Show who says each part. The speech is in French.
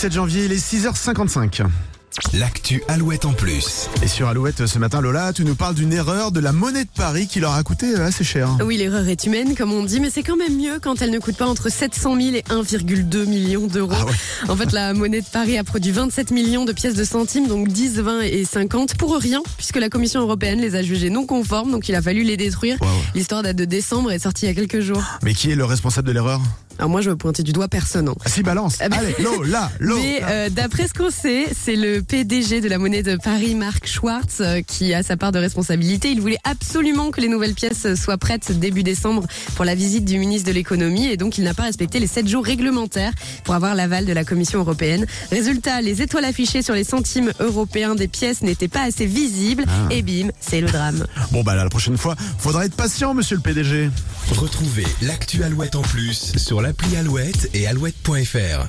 Speaker 1: 17 janvier, il est 6h55.
Speaker 2: L'actu Alouette en plus.
Speaker 1: Et sur Alouette ce matin, Lola, tu nous parles d'une erreur de la monnaie de Paris qui leur a coûté assez cher.
Speaker 3: Oui, l'erreur est humaine, comme on dit, mais c'est quand même mieux quand elle ne coûte pas entre 700 000 et 1,2 million d'euros.
Speaker 1: Ah ouais.
Speaker 3: En fait, la monnaie de Paris a produit 27 millions de pièces de centimes, donc 10, 20 et 50, pour rien, puisque la Commission européenne les a jugées non conformes, donc il a fallu les détruire.
Speaker 1: Wow.
Speaker 3: L'histoire date de décembre et est sortie il y a quelques jours.
Speaker 1: Mais qui est le responsable de l'erreur?
Speaker 3: Alors moi, je veux pointer du doigt personne.
Speaker 1: Ah si, balance.
Speaker 3: Ah bah-
Speaker 1: Allez, Lola.
Speaker 3: Mais d'après ce qu'on sait, c'est le PDG de la monnaie de Paris, Marc Schwartz, qui a sa part de responsabilité. Il voulait absolument que les nouvelles pièces soient prêtes début décembre pour la visite du ministre de l'économie, et donc il n'a pas respecté les 7 jours réglementaires pour avoir l'aval de la Commission européenne. Résultat, les étoiles affichées sur les centimes européens des pièces n'étaient pas assez visibles, et bim, c'est le drame.
Speaker 1: Bon bah là, la prochaine fois, faudra être patient, monsieur le PDG.
Speaker 2: Retrouvez l'actu Alouette en plus sur l'appli Alouette et alouette.fr.